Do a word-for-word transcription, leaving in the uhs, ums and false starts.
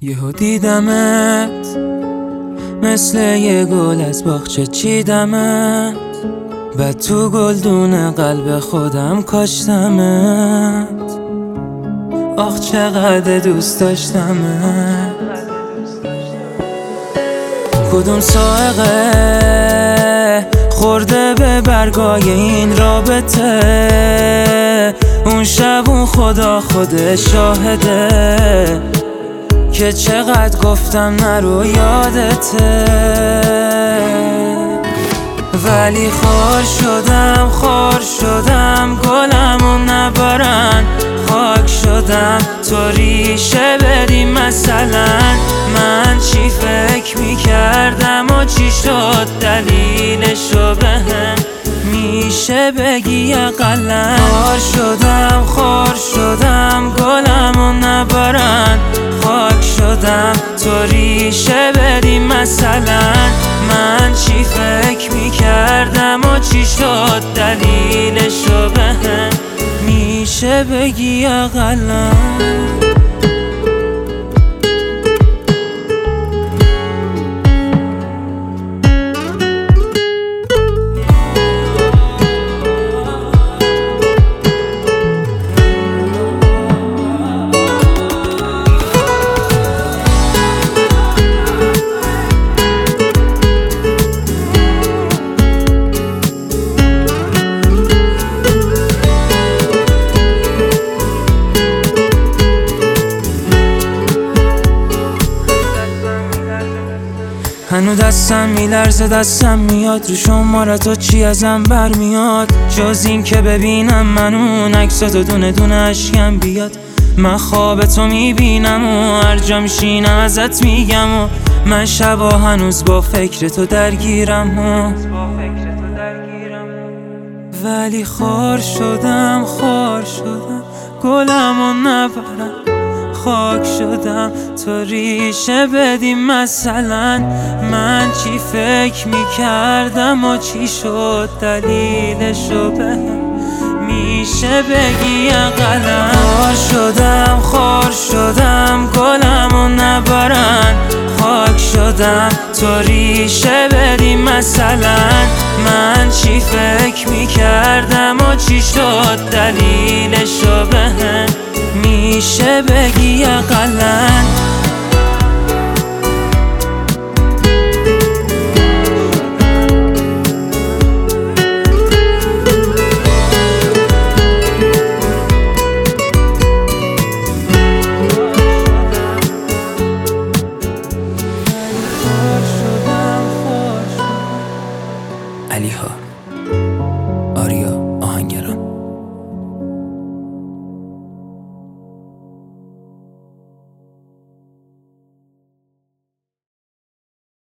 یهو دیدمت مثل یه گل از باغچه چیدمت، بعد تو گلدون قلب خودم کاشتمت. آخ چقدر دوست داشتمت. کدوم سائقه خورده به برگای این رابطه؟ اون شب اون خدا خود شاهده که چقدر گفتم نرو یادته، ولی خار شدم خار شدم گلمو نبرن، خاک شدم تو ریشه بدی. مثلا من چی فکر میکردم و چی شد دلیلشو بهم میشه بگی اقلن؟ خار شدم خار شدم گلمو نبرن، خاک شدم تو ریشه بدی. مثلا من چی فکر میکردم و چی شد دلیلشو بهم میشه بگی اقلن؟ هنو دستم میلرزه دستم میاد رو شمارتو چی ازم برمیاد، جز این که ببینم من اون عکساتو دونه دونه اشکم بیاد. من خواب تو میبینم و هر جا میشینم ازت میگم و من شبا هنوز با فکر تو درگیرم و ولی خار شدم خار شدم گلمو نبرن، خاک شدم تو ریشه بدی. مثلا من چی فکر میکردم و چی شد دلیلشو بهم میشه بگی اقلن؟ خار شدم خار شدم گلمو نبرن، خاک شدم تو ریشه بدی. مثلا من چی فکر میکردم و چی شد دلیلشو بهم میشه بگی اقلن؟ علیها.